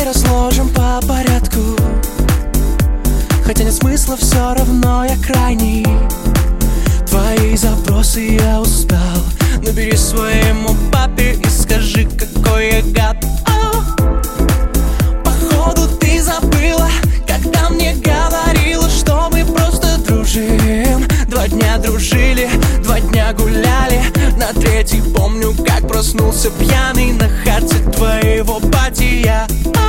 Давай разложим по порядку, хотя нет смысла, все равно я крайний. Твои запросы я устал. Набери своему папе и скажи, какой я гад. Походу ты забыла, когда мне говорила, что мы просто дружим. 2 дня дружили, 2 дня гуляли. На 3-й помню, как проснулся пьяный на хате твоего пати.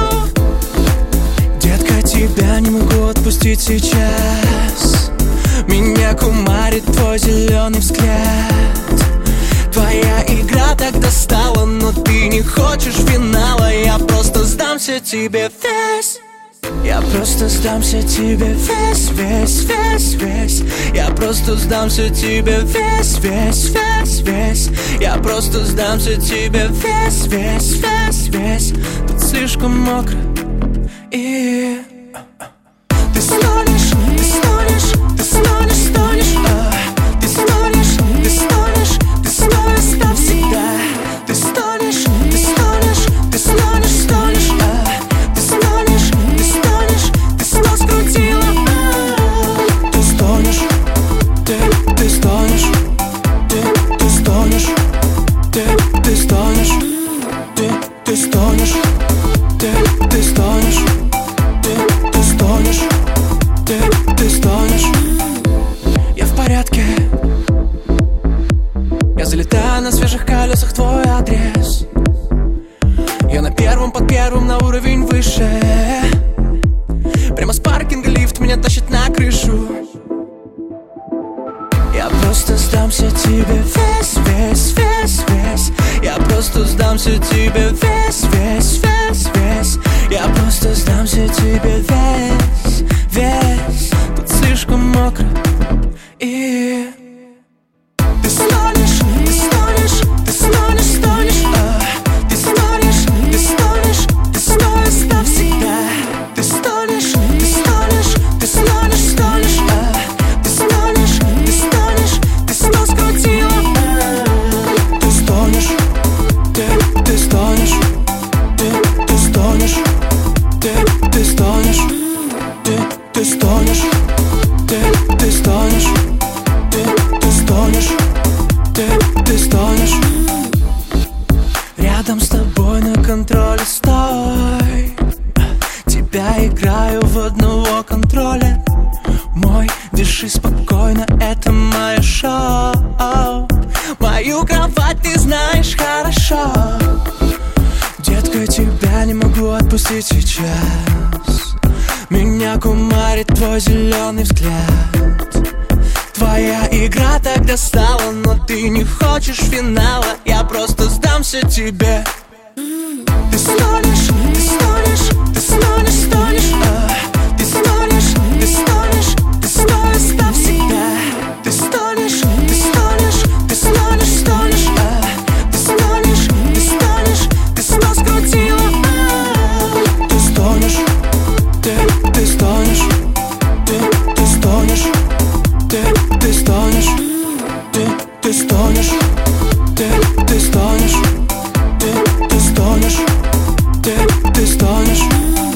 Детка, тебя не могу отпустить сейчас. Меня кумарит твой зеленый взгляд. Твоя игра так достала, но ты не хочешь финала. Я просто сдамся тебе весь. Я просто сдамся тебе весь, весь, весь, весь. Я просто сдамся тебе весь, весь, весь, весь. Я просто сдамся тебе весь, весь, весь, весь. Тут слишком мокро и... Ты стонешь, ты стонешь, ты стонешь, стонешь. Ты стонешь, ты стонешь, ты стонешь навсегда. Ты стонешь, ты стонешь, ты стонешь, стонешь. Ты стонешь, ты стонешь, ты снова скрутила. Ты стонешь, ты стонешь, ты стонешь, ты стонешь, ты стонешь, ты стонешь, ты стонешь, ты стонешь. Я в порядке. Я залетаю на свежих колесах твой адрес. Я на первом под первым, на уровень выше. Прямо с паркинга лифт меня тащит на крышу. Я просто сдамся тебе весь, весь, весь, весь. Я просто сдамся тебе весь, весь, весь, весь. Я просто сдамся тебе весь, весь. Тут слишком мокро и... Ты стонешь, ты стонешь, ты стонешь, стонешь. Ты стонешь, ты стонешь, ты стонешь навсегда. Ты стонешь, ты стонешь, ты стонешь, стонешь. Ты стонешь, ты стонешь, ты снова скрутила. Ты стонешь, ты стонешь, ты стонешь, ты стонешь, ты стонешь, ты стонешь, ты стонешь, ты стонешь. Рядом с тобой на контроле стой. Тебя играю в одного контроля. Мой, дыши спокойно, это мое шоу. Мою кровать ты знаешь хорошо. Детка, тебя не могу отпустить сейчас. Меня кумарит твой зеленый взгляд. Твоя игра так достала, но ты не хочешь финала. Я просто сдамся тебе. Ты стонешь, ты стонешь, ты стонешь, стонешь. Ты стонешь, ты стонешь, ты стонешь навсегда. Ты стонешь, ты стонешь, ты стонешь, стонешь. Ты стонешь, ты стонешь, ты снова скрутила. Ты стонешь, ты стонешь, ты стонешь, ты стонешь, ты стонешь, ты стонешь, ты стонешь, ты стонешь.